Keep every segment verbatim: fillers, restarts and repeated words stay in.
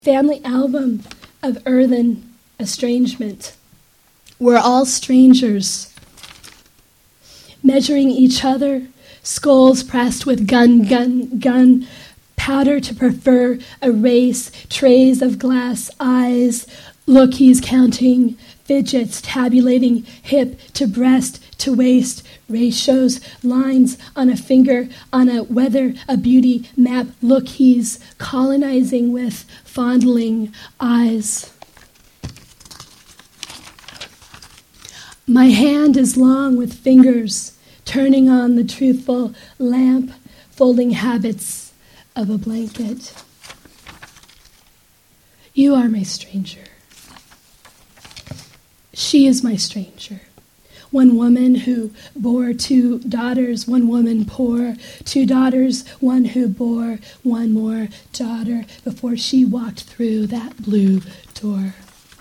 Family album of earthen estrangement. We're all strangers, measuring each other, skulls pressed with gun, gun, gun, powder to prefer, erase, trays of glass eyes, lookies counting, fidgets tabulating, hip to breast to waist, ratios, lines on a finger, on a weather, a beauty map, lookies, colonizing with fondling eyes. My hand is long with fingers, turning on the truthful lamp, folding habits of a blanket. You are my stranger. She is my stranger. One woman who bore two daughters, one woman poor, two daughters, one who bore one more daughter before she walked through that blue door.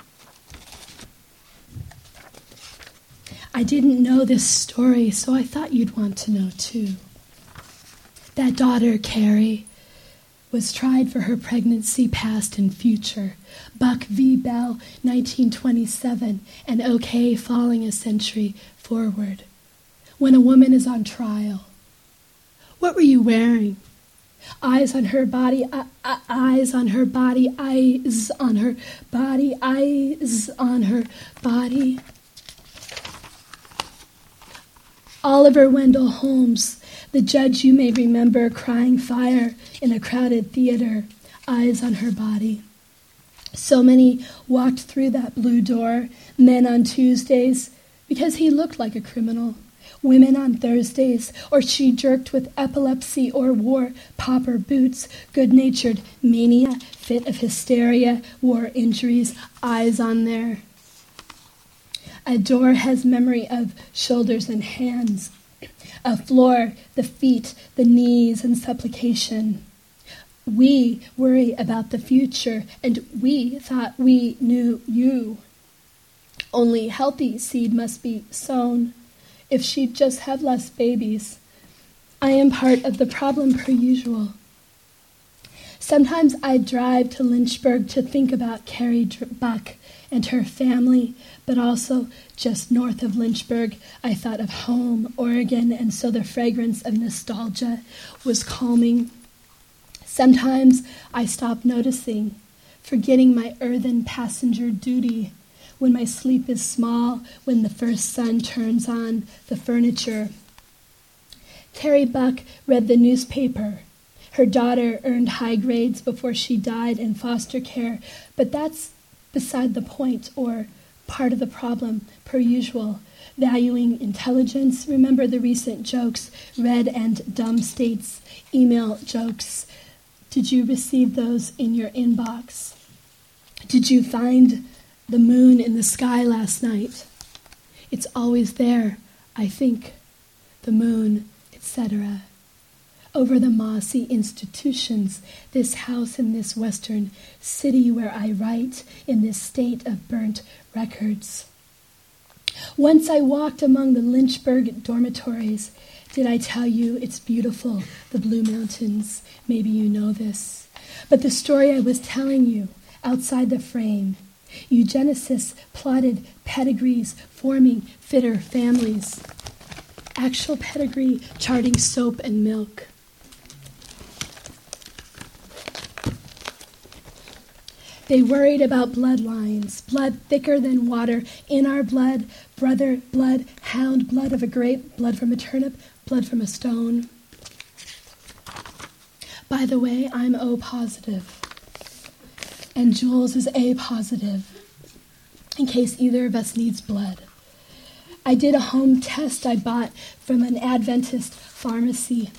I didn't know this story, so I thought you'd want to know too. That daughter, Carrie, was tried for her pregnancy, past and future. Buck v. Bell, nineteen twenty-seven, and OK falling a century forward. When a woman is on trial, what were you wearing? Eyes on her body, uh, uh, eyes on her body, eyes on her body, eyes on her body. Oliver Wendell Holmes, the judge you may remember crying fire in a crowded theater, eyes on her body. So many walked through that blue door, men on Tuesdays, because he looked like a criminal, women on Thursdays, or she jerked with epilepsy or wore popper boots, good-natured mania, fit of hysteria, wore injuries, eyes on there. A door has memory of shoulders and hands, a floor, the feet, the knees, and supplication. We worry about the future, and we thought we knew you. Only healthy seed must be sown. If she'd just have less babies. I am part of the problem per usual. Sometimes I drive to Lynchburg to think about Carrie Buck and her family, but also just north of Lynchburg, I thought of home, Oregon, and so the fragrance of nostalgia was calming. Sometimes I stop noticing, forgetting my earthen passenger duty, when my sleep is small, when the first sun turns on the furniture. Carrie Buck read the newspaper. Her daughter earned high grades before she died in foster care, but that's beside the point, or part of the problem, per usual. Valuing intelligence, remember the recent jokes, red and dumb states, email jokes. Did you receive those in your inbox? Did you find the moon in the sky last night? It's always there, I think, the moon, et cetera. Over the mossy institutions, this house in this western city where I write, in this state of burnt records. Once I walked among the Lynchburg dormitories. Did I tell you it's beautiful, the Blue Mountains? Maybe you know this. But the story I was telling you, outside the frame, eugenicists plotted pedigrees, forming fitter families. Actual pedigree charting soap and milk. They worried about bloodlines, blood thicker than water, in our blood, brother, blood, hound, blood of a grape, blood from a turnip, blood from a stone. By the way, I'm O positive, and Jules is A positive, in case either of us needs blood. I did a home test I bought from an Adventist pharmacy.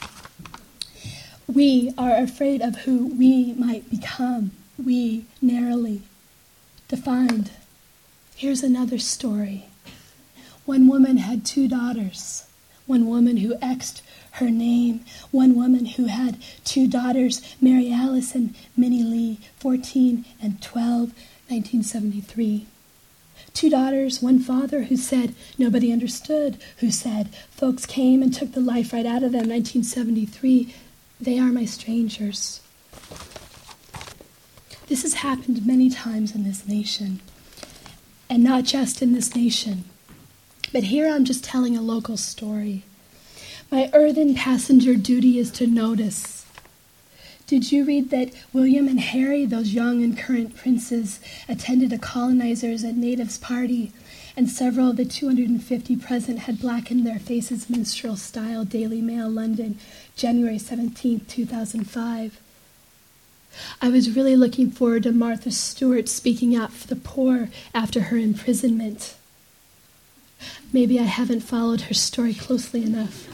We are afraid of who we might become. We narrowly defined. Here's another story. One woman had two daughters. One woman who X'd her name. One woman who had two daughters, Mary Alice and Minnie Lee, fourteen and twelve, nineteen seventy-three. Two daughters, one father who said nobody understood, who said folks came and took the life right out of them, nineteen seventy-three. They are my strangers. This has happened many times in this nation, and not just in this nation. But here I'm just telling a local story. My earthen passenger duty is to notice. Did you read that William and Harry, those young and current princes, attended a colonizers and natives party, and several of the two hundred fifty present had blackened their faces minstrel-style? Daily Mail, London, January seventeenth, two thousand five. I was really looking forward to Martha Stewart speaking out for the poor after her imprisonment. Maybe I haven't followed her story closely enough.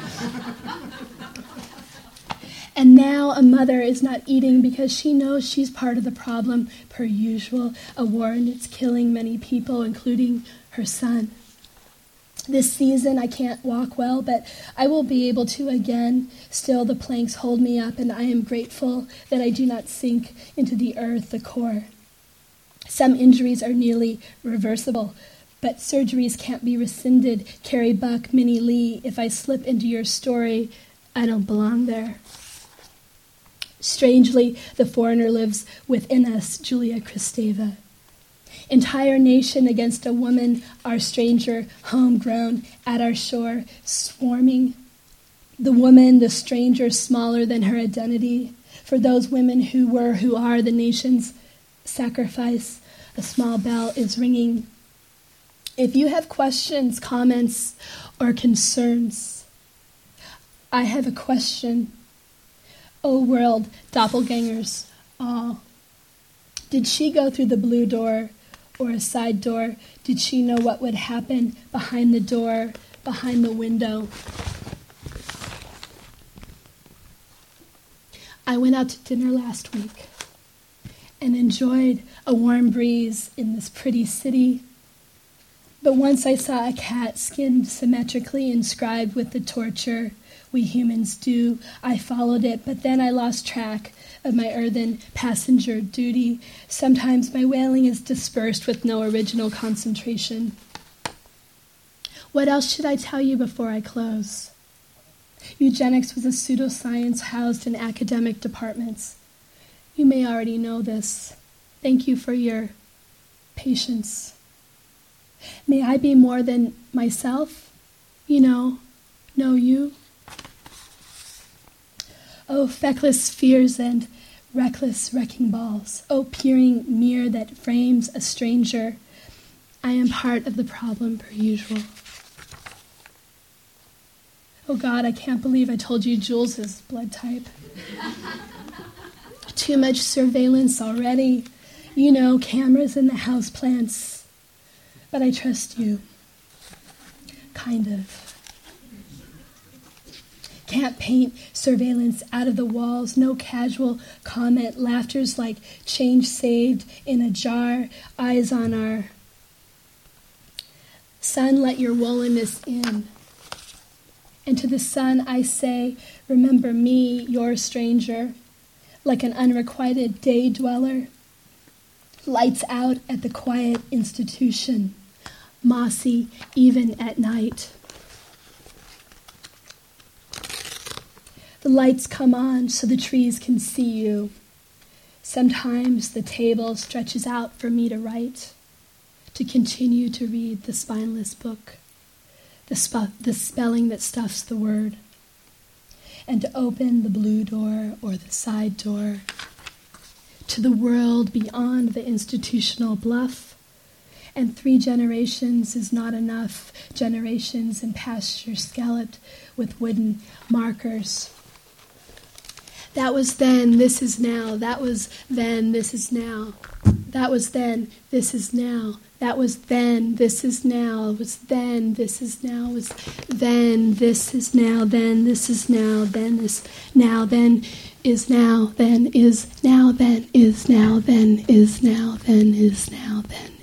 And now a mother is not eating because she knows she's part of the problem, per usual, a war and it's killing many people, including her son. This season I can't walk well, but I will be able to again. Still the planks hold me up, and I am grateful that I do not sink into the earth, the core. Some injuries are nearly reversible, but surgeries can't be rescinded. Carrie Buck, Minnie Lee, if I slip into your story, I don't belong there. Strangely, the foreigner lives within us, Julia Kristeva. Entire nation against a woman, our stranger, homegrown, at our shore, swarming. The woman, the stranger, smaller than her identity. For those women who were, who are the nation's sacrifice, a small bell is ringing. If you have questions, comments, or concerns, I have a question. Oh world, doppelgangers, all. Did she go through the blue door or a side door? Did she know what would happen behind the door, behind the window? I went out to dinner last week and enjoyed a warm breeze in this pretty city. But once I saw a cat skinned symmetrically inscribed with the torture we humans do, I followed it, but then I lost track of my earthen passenger duty. Sometimes my wailing is dispersed with no original concentration. What else should I tell you before I close? Eugenics was a pseudoscience housed in academic departments. You may already know this. Thank you for your patience. May I be more than myself? You know, know you. Oh, feckless fears and reckless wrecking balls. Oh, peering mirror that frames a stranger. I am part of the problem per usual. Oh God, I can't believe I told you Jules's blood type. Too much surveillance already. You know, cameras in the houseplants. But I trust you. Kind of. Can't paint surveillance out of the walls. No casual comment. Laughter's like change saved in a jar. Eyes on our sun, let your wollenness in. And to the sun I say, remember me, your stranger, like an unrequited day dweller. Lights out at the quiet institution, mossy even at night. The lights come on so the trees can see you. Sometimes the table stretches out for me to write, to continue to read the spineless book, the, sp- the spelling that stuffs the word, and to open the blue door or the side door to the world beyond the institutional bluff. And three generations is not enough. Generations in pasture scalloped with wooden markers. That was then, this is now. That was then, this is now. That was then, this is now. That was then, this is now. It was then, this is now. It was then, this is now. Then, this is now. Then, this, now, then, is now. Then, is now. Then, is now. Then, is now. Then, is now. Then.